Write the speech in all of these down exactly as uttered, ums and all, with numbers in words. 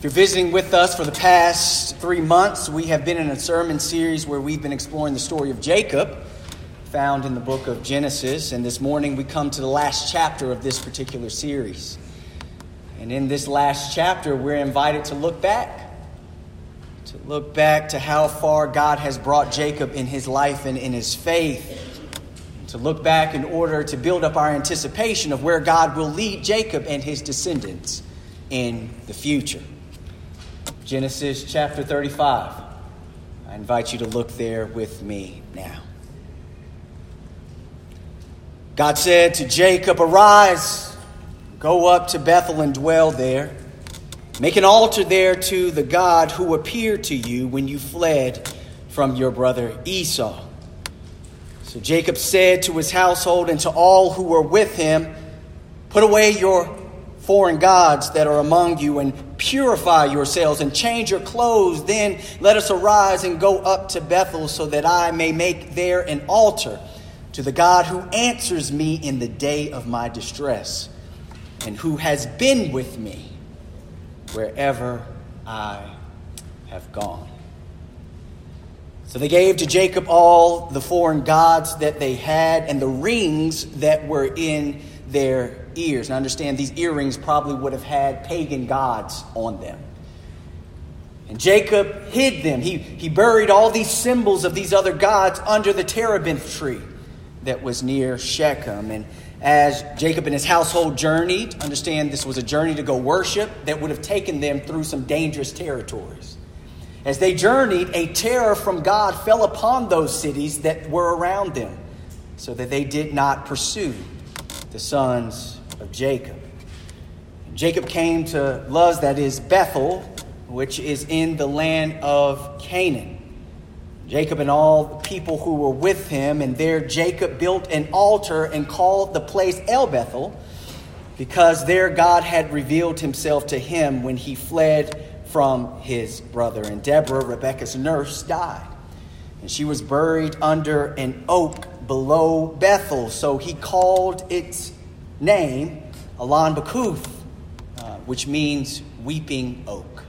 If you're visiting with us for the past three months, we have been in a sermon series where we've been exploring the story of Jacob, found in the book of Genesis. And this morning we come to the last chapter of this particular series. And in this last chapter, we're invited to look back. To look back to how far God has brought Jacob in his life and in his faith. And to look back in order to build up our anticipation of where God will lead Jacob and his descendants in the future. Genesis chapter thirty-five. I invite you to look there with me now. God said to Jacob, "Arise, go up to Bethel and dwell there. Make an altar there to the God who appeared to you when you fled from your brother Esau." So Jacob said to his household and to all who were with him, "Put away your foreign gods that are among you and purify yourselves and change your clothes. Then let us arise and go up to Bethel so that I may make there an altar to the God who answers me in the day of my distress and who has been with me wherever I have gone." So they gave to Jacob all the foreign gods that they had and the rings that were in their ears. And understand, these earrings probably would have had pagan gods on them. And Jacob hid them. He, he buried all these symbols of these other gods under the terebinth tree that was near Shechem. And as Jacob and his household journeyed, understand this was a journey to go worship that would have taken them through some dangerous territories. As they journeyed, a terror from God fell upon those cities that were around them, so that they did not pursue the sons of Jacob. And Jacob came to Luz, that is Bethel, which is in the land of Canaan. Jacob and all the people who were with him, and there Jacob built an altar and called the place El Bethel, because there God had revealed himself to him when he fled from his brother. And Deborah, Rebekah's nurse, died, and she was buried under an oak below Bethel. So he called its name Allon Bakuth, uh, which means weeping oak.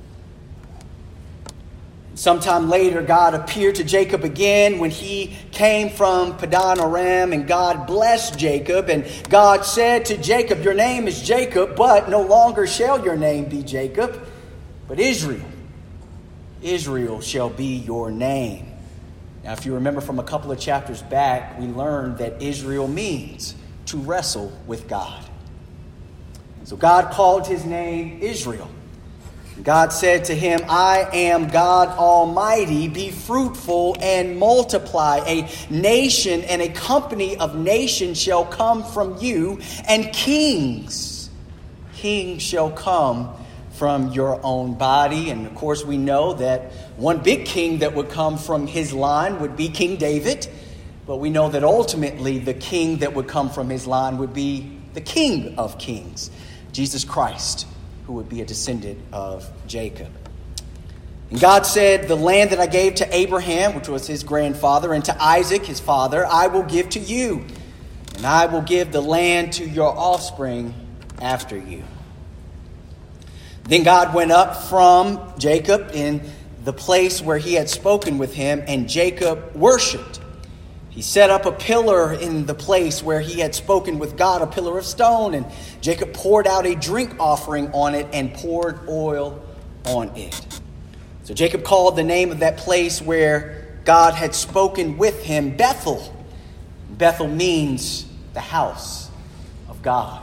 Sometime later, God appeared to Jacob again when he came from Padan Aram, and God blessed Jacob. And God said to Jacob, "Your name is Jacob, but no longer shall your name be Jacob, but Israel. Israel shall be your name." Now, if you remember from a couple of chapters back, we learned that Israel means to wrestle with God. So God called his name Israel. God said to him, "I am God Almighty. Be fruitful and multiply. A nation and a company of nations shall come from you, and kings, kings shall come from your own body." And of course, we know that one big king that would come from his line would be King David. But we know that ultimately the king that would come from his line would be the King of Kings, Jesus Christ, who would be a descendant of Jacob. And God said, "The land that I gave to Abraham," which was his grandfather, "and to Isaac, his father, I will give to you. And I will give the land to your offspring after you." Then God went up from Jacob in the place where he had spoken with him, and Jacob worshipped. He set up a pillar in the place where he had spoken with God, a pillar of stone, and Jacob poured out a drink offering on it and poured oil on it. So Jacob called the name of that place where God had spoken with him Bethel. Bethel means the house of God.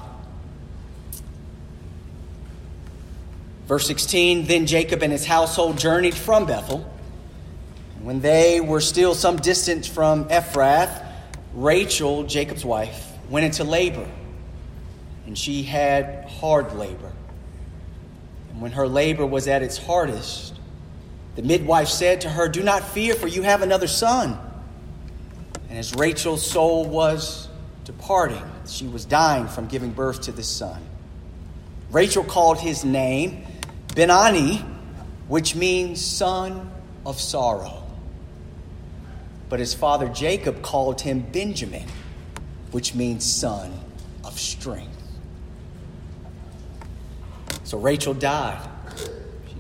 Verse sixteen, "Then Jacob and his household journeyed from Bethel. When they were still some distance from Ephrath, Rachel, Jacob's wife, went into labor, and she had hard labor. And when her labor was at its hardest, the midwife said to her, 'Do not fear, for you have another son.' And as Rachel's soul was departing, she was dying from giving birth to this son. Rachel called his name Ben-Ani, which means son of sorrow. But his father Jacob called him Benjamin, which means son of strength. So Rachel died,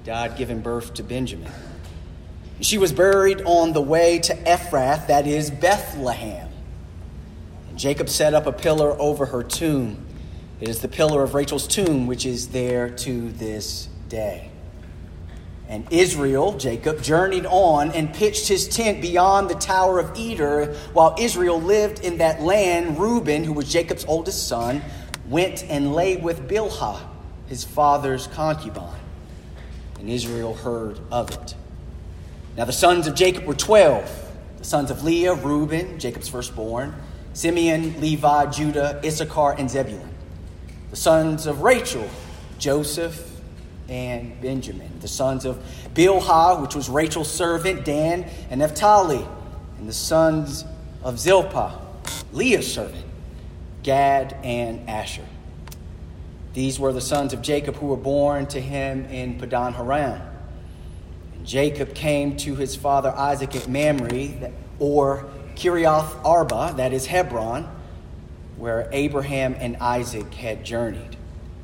died giving birth to Benjamin. She was buried on the way to Ephrath, that is Bethlehem. And Jacob set up a pillar over her tomb. It is the pillar of Rachel's tomb, which is there to this day. And Israel, Jacob, journeyed on and pitched his tent beyond the Tower of Eder. While Israel lived in that land, Reuben, who was Jacob's oldest son, went and lay with Bilhah, his father's concubine. And Israel heard of it. Now the sons of Jacob were twelve. The sons of Leah, Reuben, Jacob's firstborn, Simeon, Levi, Judah, Issachar, and Zebulun. The sons of Rachel, Joseph, and Benjamin. The sons of Bilhah, which was Rachel's servant, Dan and Naphtali. And the sons of Zilpah, Leah's servant, Gad and Asher. These were the sons of Jacob who were born to him in Padan Haran. And Jacob came to his father Isaac at Mamre, or Kiriath Arba, that is Hebron, where Abraham and Isaac had journeyed.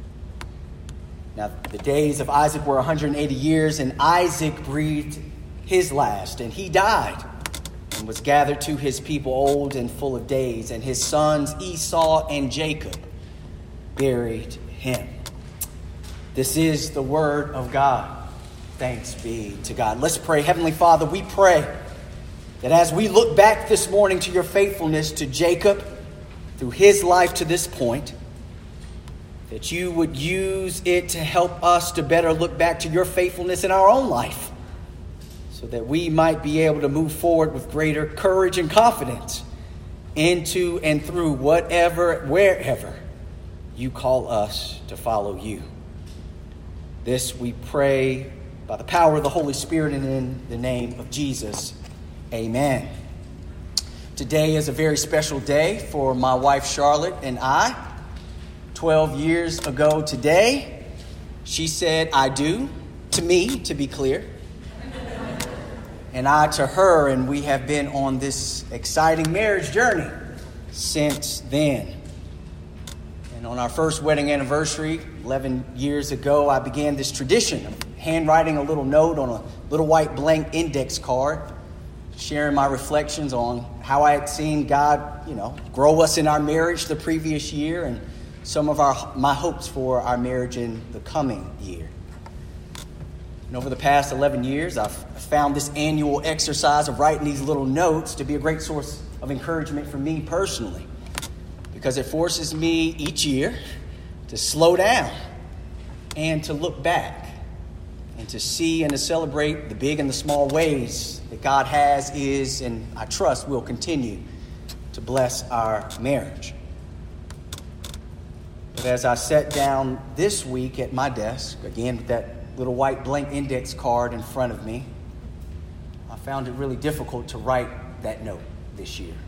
Now, the days of Isaac were one hundred eighty years, and Isaac breathed his last, and he died and was gathered to his people old and full of days, and his sons Esau and Jacob buried him. This is the word of God. Thanks be to God. Let's pray. Heavenly Father, we pray that as we look back this morning to your faithfulness to Jacob through his life to this point, that you would use it to help us to better look back to your faithfulness in our own life, so that we might be able to move forward with greater courage and confidence into and through whatever, wherever you call us to follow you. This we pray by the power of the Holy Spirit and in the name of Jesus. Amen. Today is a very special day for my wife Charlotte and I. Twelve years ago today, she said, "I do," to me, to be clear, and I to her, and we have been on this exciting marriage journey since then. And on our first wedding anniversary, eleven years ago, I began this tradition of handwriting a little note on a little white blank index card, sharing my reflections on how I had seen God, you know, grow us in our marriage the previous year, and some of our my hopes for our marriage in the coming year. And over the past eleven years, I've found this annual exercise of writing these little notes to be a great source of encouragement for me personally, because it forces me each year to slow down and to look back and to see and to celebrate the big and the small ways that God has, is, and I trust will continue to bless our marriage. But as I sat down this week at my desk, again with that little white blank index card in front of me, I found it really difficult to write that note this year.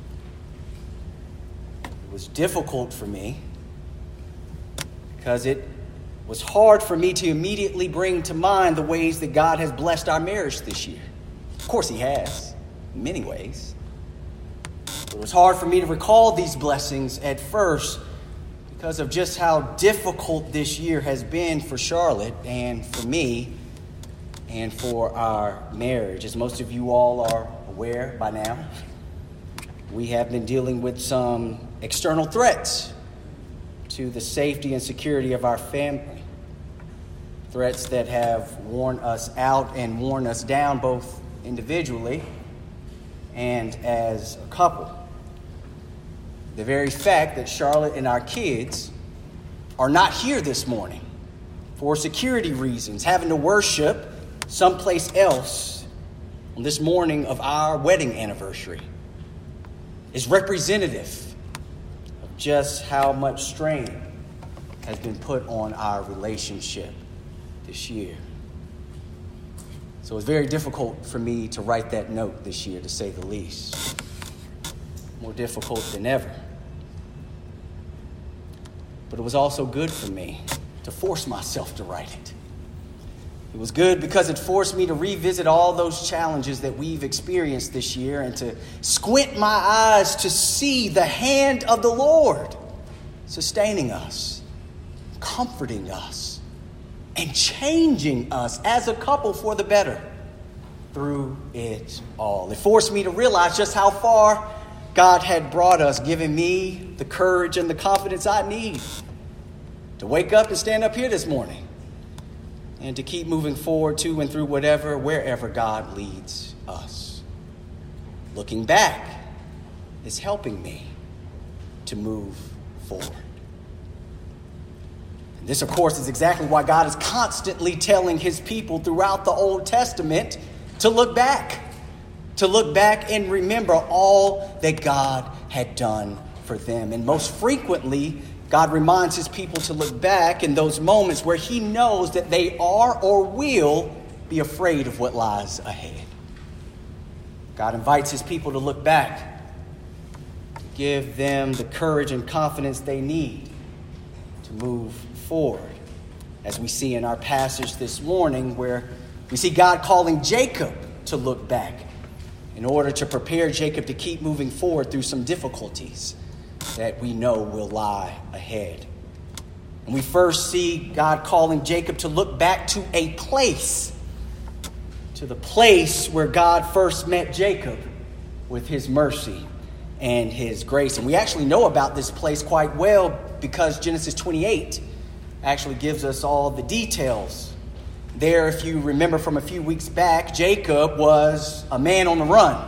It was difficult for me because it was hard for me to immediately bring to mind the ways that God has blessed our marriage this year. Of course, he has, in many ways. But it was hard for me to recall these blessings at first because of just how difficult this year has been for Charlotte and for me and for our marriage. As most of you all are aware by now, we have been dealing with some external threats to the safety and security of our family. Threats that have worn us out and worn us down both individually and as a couple. The very fact that Charlotte and our kids are not here this morning for security reasons, having to worship someplace else on this morning of our wedding anniversary, is representative of just how much strain has been put on our relationship this year. So it's very difficult for me to write that note this year, to say the least. More difficult than ever. But it was also good for me to force myself to write it. It was good because it forced me to revisit all those challenges that we've experienced this year and to squint my eyes to see the hand of the Lord sustaining us, comforting us, and changing us as a couple for the better through it all. It forced me to realize just how far God had brought us, giving me the courage and the confidence I need to wake up and stand up here this morning and to keep moving forward to and through whatever, wherever God leads us. Looking back is helping me to move forward. And this, of course, is exactly why God is constantly telling his people throughout the Old Testament to look back, to look back and remember all that God had done for them. And most frequently, God reminds his people to look back in those moments where he knows that they are or will be afraid of what lies ahead. God invites his people to look back, to give them the courage and confidence they need to move forward. As we see in our passage this morning, where we see God calling Jacob to look back in order to prepare Jacob to keep moving forward through some difficulties that we know will lie ahead. And we first see God calling Jacob to look back to a place, to the place where God first met Jacob with his mercy and his grace. And we actually know about this place quite well because Genesis twenty-eight actually gives us all the details. There, if you remember from a few weeks back, Jacob was a man on the run.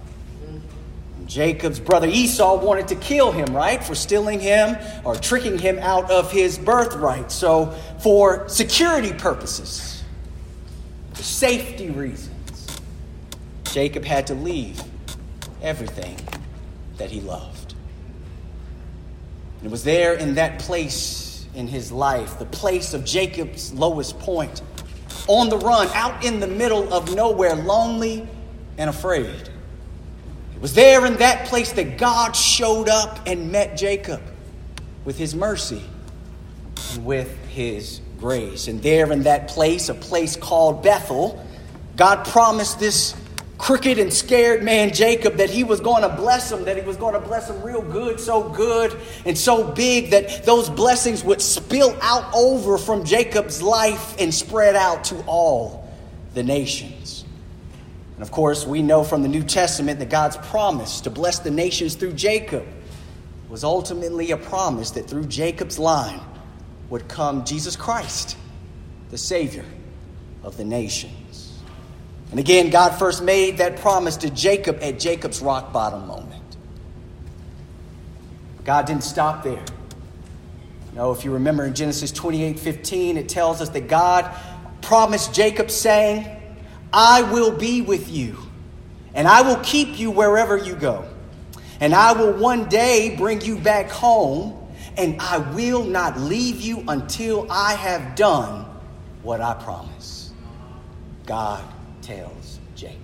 Jacob's brother Esau wanted to kill him, right, for stealing him or tricking him out of his birthright. So for security purposes, for safety reasons, Jacob had to leave everything that he loved. And it was there in that place in his life, the place of Jacob's lowest point, on the run, out in the middle of nowhere, lonely and afraid. It was there in that place that God showed up and met Jacob with his mercy and with his grace. And there in that place, a place called Bethel, God promised this crooked and scared man Jacob that he was going to bless him, that he was going to bless him real good, so good and so big that those blessings would spill out over from Jacob's life and spread out to all the nations. And of course, we know from the New Testament that God's promise to bless the nations through Jacob was ultimately a promise that through Jacob's line would come Jesus Christ, the Savior of the nations. And again, God first made that promise to Jacob at Jacob's rock bottom moment. God didn't stop there. No, if you remember in Genesis twenty-eight fifteen, it tells us that God promised Jacob saying, I will be with you, and I will keep you wherever you go. And I will one day bring you back home, and I will not leave you until I have done what I promise. God tells Jacob.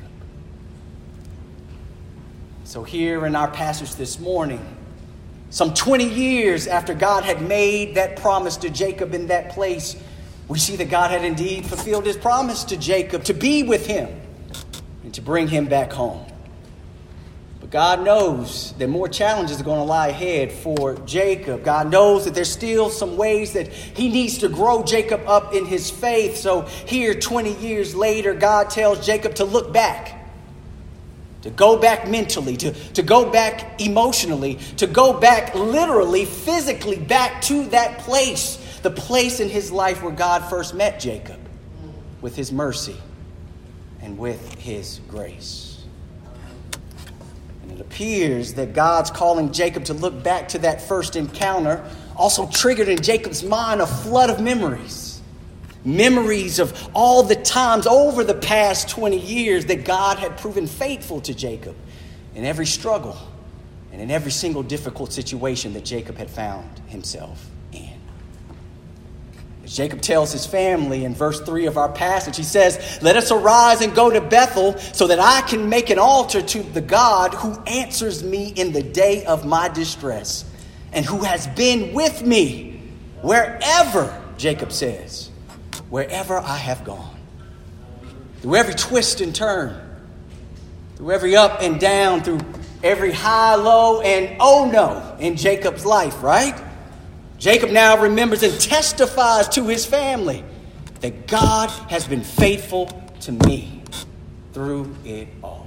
So here in our passage this morning, some twenty years after God had made that promise to Jacob in that place, we see that God had indeed fulfilled his promise to Jacob to be with him and to bring him back home. But God knows that more challenges are going to lie ahead for Jacob. God knows that there's still some ways that he needs to grow Jacob up in his faith. So here, twenty years later, God tells Jacob to look back, to go back mentally, to, to go back emotionally, to go back literally, physically back to that place, the place in his life where God first met Jacob with his mercy and with his grace. And it appears that God's calling Jacob to look back to that first encounter also triggered in Jacob's mind a flood of memories. Memories of all the times over the past twenty years that God had proven faithful to Jacob in every struggle and in every single difficult situation that Jacob had found himself in. As Jacob tells his family in verse three of our passage, he says, let us arise and go to Bethel so that I can make an altar to the God who answers me in the day of my distress and who has been with me wherever, Jacob says, wherever I have gone. Through every twist and turn, through every up and down, through every high, low, and oh no in Jacob's life, right? Jacob now remembers and testifies to his family that God has been faithful to me through it all.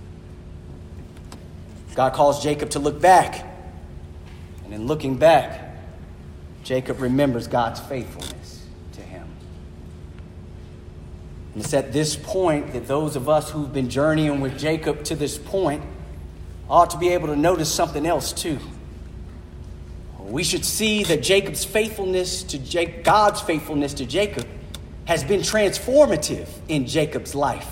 God calls Jacob to look back. And in looking back, Jacob remembers God's faithfulness to him. And it's at this point that those of us who've been journeying with Jacob to this point ought to be able to notice something else too. We should see that Jacob's faithfulness to Jacob, God's faithfulness to Jacob has been transformative in Jacob's life.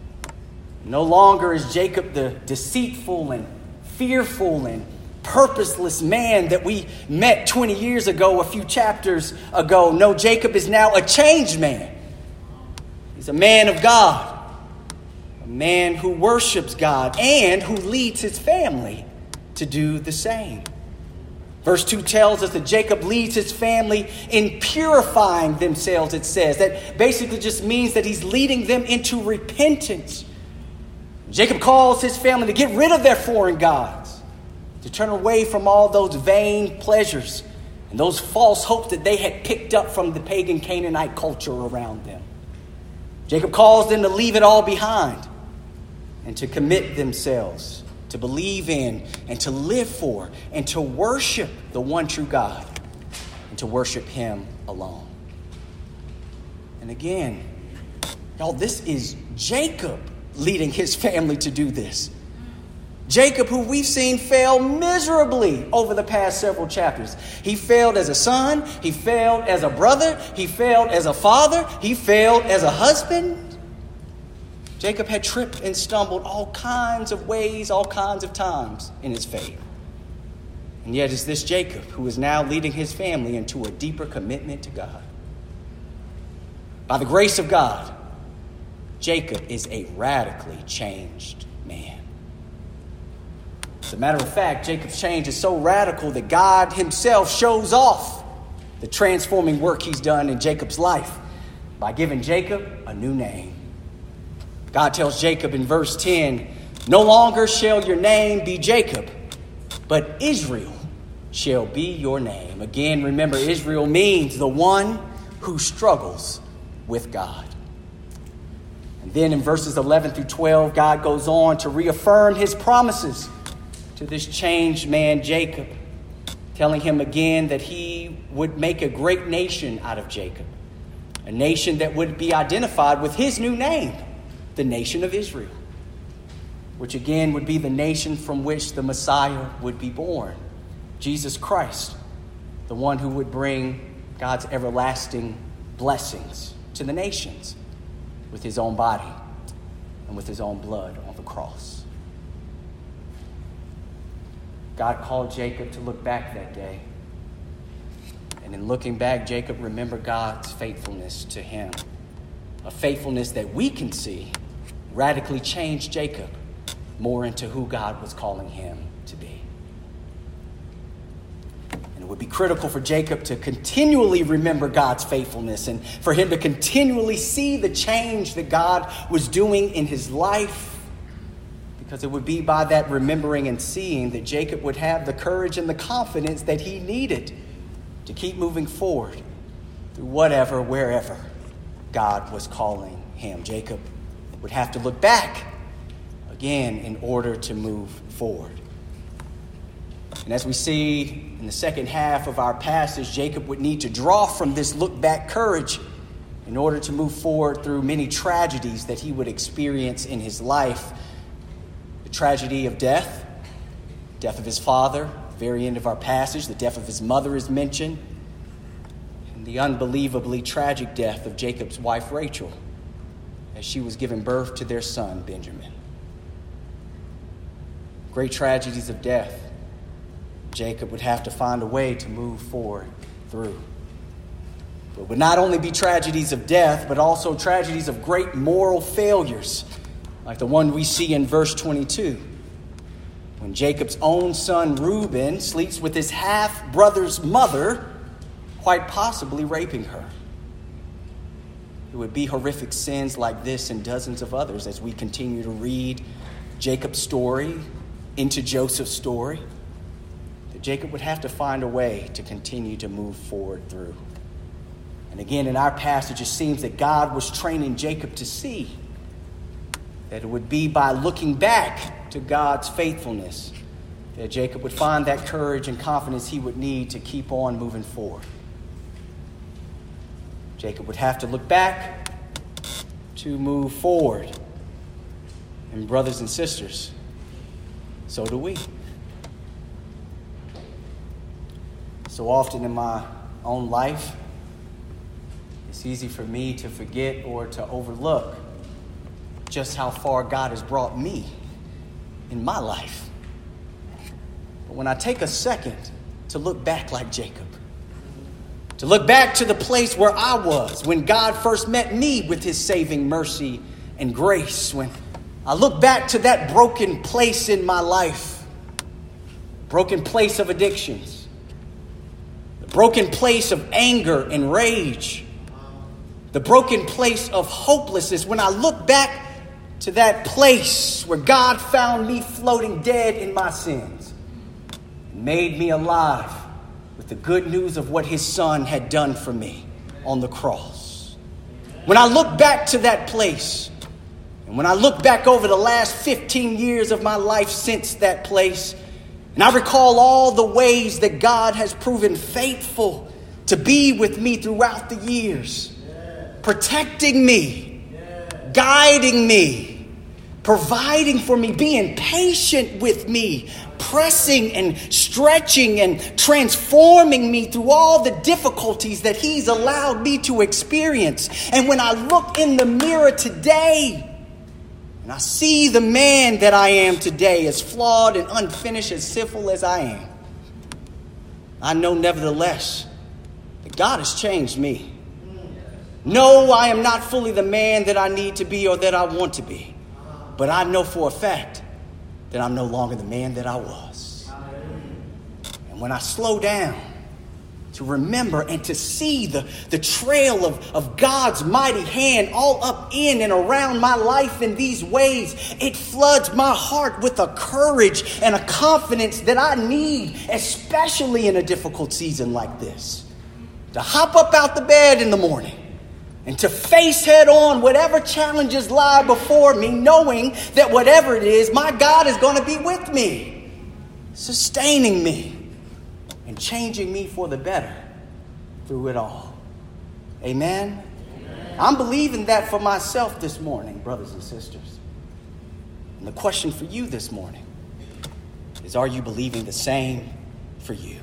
No longer is Jacob the deceitful and fearful and purposeless man that we met twenty years ago, a few chapters ago. No, Jacob is now a changed man. He's a man of God, a man who worships God and who leads his family to do the same. Verse two tells us that Jacob leads his family in purifying themselves, it says. That basically just means that he's leading them into repentance. Jacob calls his family to get rid of their foreign gods, to turn away from all those vain pleasures and those false hopes that they had picked up from the pagan Canaanite culture around them. Jacob calls them to leave it all behind and to commit themselves to believe in and to live for and to worship the one true God and to worship him alone. And again, y'all, this is Jacob leading his family to do this. Jacob, who we've seen fail miserably over the past several chapters. He failed as a son. He failed as a brother. He failed as a father. He failed as a husband. Jacob had tripped and stumbled all kinds of ways, all kinds of times in his faith. And yet it's this Jacob who is now leading his family into a deeper commitment to God. By the grace of God, Jacob is a radically changed man. As a matter of fact, Jacob's change is so radical that God himself shows off the transforming work he's done in Jacob's life by giving Jacob a new name. God tells Jacob in verse ten, "No longer shall your name be Jacob, but Israel shall be your name." Again, remember, Israel means the one who struggles with God. And then in verses eleven through twelve, God goes on to reaffirm his promises to this changed man, Jacob, telling him again that he would make a great nation out of Jacob, a nation that would be identified with his new name, the nation of Israel, which again would be the nation from which the Messiah would be born, Jesus Christ, the one who would bring God's everlasting blessings to the nations with his own body and with his own blood on the cross. God called Jacob to look back that day. And in looking back, Jacob remembered God's faithfulness to him, a faithfulness that we can see radically changed Jacob more into who God was calling him to be. And it would be critical for Jacob to continually remember God's faithfulness and for him to continually see the change that God was doing in his life, because it would be by that remembering and seeing that Jacob would have the courage and the confidence that he needed to keep moving forward through whatever, wherever God was calling him. Jacob would have to look back again in order to move forward. And as we see in the second half of our passage, Jacob would need to draw from this look back courage in order to move forward through many tragedies that he would experience in his life. The tragedy of death, death of his father, very end of our passage, the death of his mother is mentioned, and the unbelievably tragic death of Jacob's wife Rachel as she was giving birth to their son Benjamin. Great tragedies of death Jacob would have to find a way to move forward through. But it would not only be tragedies of death, but also tragedies of great moral failures, like the one we see in verse twenty-two, when Jacob's own son Reuben sleeps with his half-brother's mother, quite possibly raping her. It would be horrific sins like this and dozens of others as we continue to read Jacob's story into Joseph's story, that Jacob would have to find a way to continue to move forward through. And And again, in our passage, it seems that God was training Jacob to see that it would be by looking back to God's faithfulness that Jacob would find that courage and confidence he would need to keep on moving forward. Jacob would have to look back to move forward. And brothers and sisters, so do we. So often in my own life, it's easy for me to forget or to overlook just how far God has brought me in my life. But when I take a second to look back like Jacob, to look back to the place where I was when God first met me with his saving mercy and grace, when I look back to that broken place in my life, broken place of addictions, the broken place of anger and rage, the broken place of hopelessness, when I look back to that place where God found me floating dead in my sins, made me alive with the good news of what his son had done for me on the cross. When I look back to that place, and when I look back over the last fifteen years of my life since that place, and I recall all the ways that God has proven faithful to be with me throughout the years, protecting me, guiding me, providing for me, being patient with me, pressing and stretching and transforming me through all the difficulties that he's allowed me to experience. And when I look in the mirror today and I see the man that I am today, as flawed and unfinished, as sinful as I am, I know nevertheless that God has changed me. No, I am not fully the man that I need to be or that I want to be. But I know for a fact that I'm no longer the man that I was. And when I slow down to remember and to see the, the trail of, of God's mighty hand all up in and around my life in these ways, it floods my heart with a courage and a confidence that I need, especially in a difficult season like this. To hop up out the bed in the morning and to face head on whatever challenges lie before me, knowing that whatever it is, my God is going to be with me, sustaining me and changing me for the better through it all. Amen? Amen. I'm believing that for myself this morning, brothers and sisters. And the question for you this morning is, are you believing the same for you?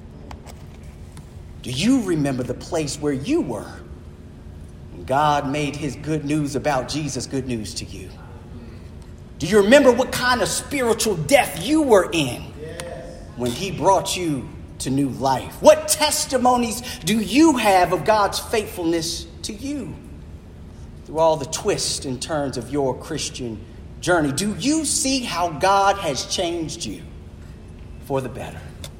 Do you remember the place where you were God made his good news about Jesus good news to you? Do you remember what kind of spiritual death you were in when he brought you to new life? What testimonies do you have of God's faithfulness to you through all the twists and turns of your Christian journey? Do you see how God has changed you for the better?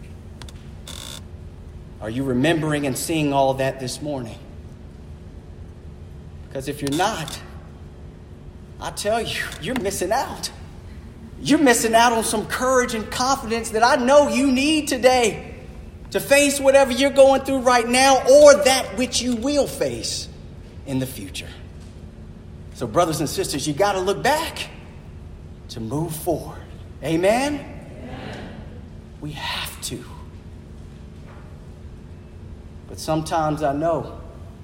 Are you remembering and seeing all that this morning? Because if you're not, I tell you, you're missing out. You're missing out on some courage and confidence that I know you need today to face whatever you're going through right now or that which you will face in the future. So brothers and sisters, you got to look back to move forward. Amen? Amen? We have to. But sometimes I know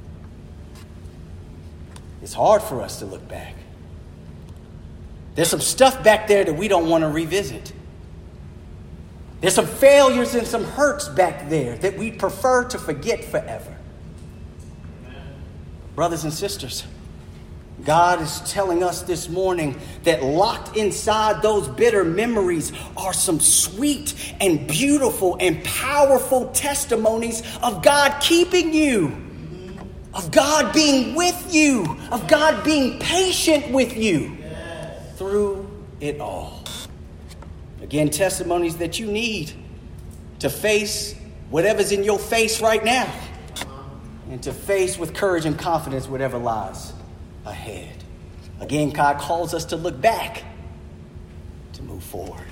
it's hard for us to look back. There's some stuff back there that we don't want to revisit. There's some failures and some hurts back there that we prefer to forget forever. Amen. Brothers and sisters, God is telling us this morning that locked inside those bitter memories are some sweet and beautiful and powerful testimonies of God keeping you, of God being with you, of God being patient with you through it all. Again, testimonies that you need to face whatever's in your face right now and to face with courage and confidence whatever lies ahead. Again, God calls us to look back to move forward.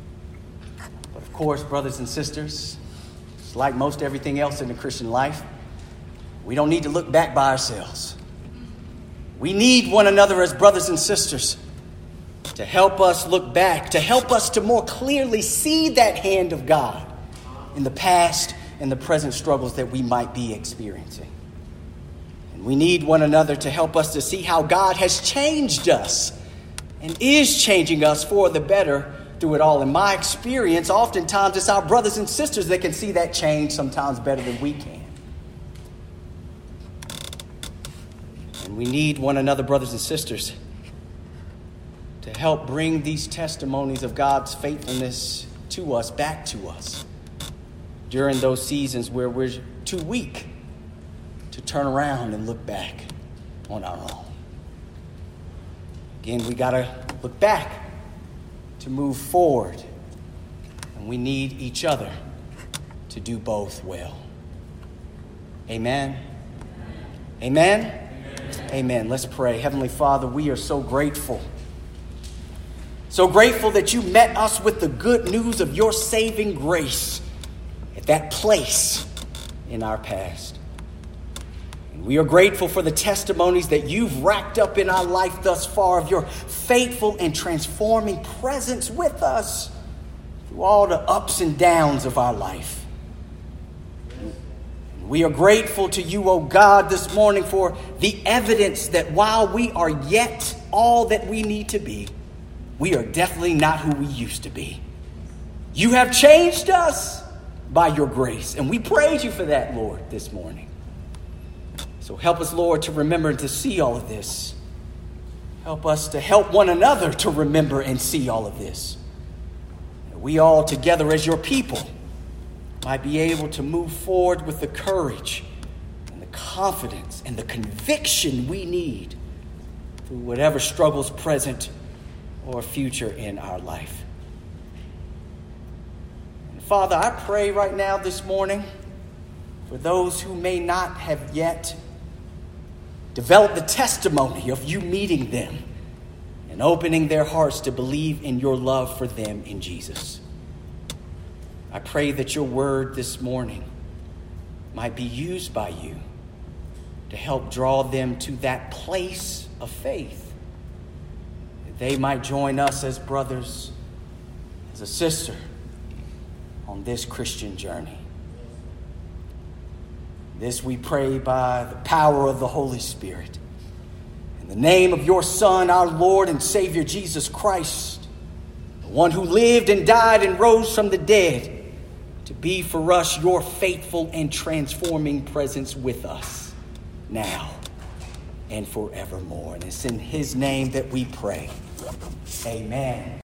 But of course, brothers and sisters, it's like most everything else in the Christian life, We don't need to look back by ourselves. We need one another as brothers and sisters to help us look back, to help us to more clearly see that hand of God in the past and the present struggles that we might be experiencing. And we need one another to help us to see how God has changed us and is changing us for the better through it all. In my experience, oftentimes it's our brothers and sisters that can see that change sometimes better than we can. And we need one another, brothers and sisters, to help bring these testimonies of God's faithfulness to us, back to us, during those seasons where we're too weak to turn around and look back on our own. Again, we got to look back to move forward, and we need each other to do both well. Amen? Amen? Amen. Amen. Let's pray. Heavenly Father, we are so grateful. So grateful that you met us with the good news of your saving grace at that place in our past. And we are grateful for the testimonies that you've racked up in our life thus far of your faithful and transforming presence with us through all the ups and downs of our life. And we are grateful to you, O God, this morning for the evidence that while we are yet all that we need to be, we are definitely not who we used to be. You have changed us by your grace, and we praise you for that, Lord, this morning. So help us, Lord, to remember and to see all of this. Help us to help one another to remember and see all of this. That we all together as your people might be able to move forward with the courage and the confidence and the conviction we need through whatever struggles present or future in our life. And Father, I pray right now this morning for those who may not have yet developed the testimony of you meeting them and opening their hearts to believe in your love for them in Jesus. I pray that your word this morning might be used by you to help draw them to that place of faith. They might join us as brothers, as a sister on this Christian journey. This we pray by the power of the Holy Spirit. In the name of your Son, our Lord and Savior, Jesus Christ, the one who lived and died and rose from the dead to be for us your faithful and transforming presence with us now and forevermore. And it's in his name that we pray. Amen.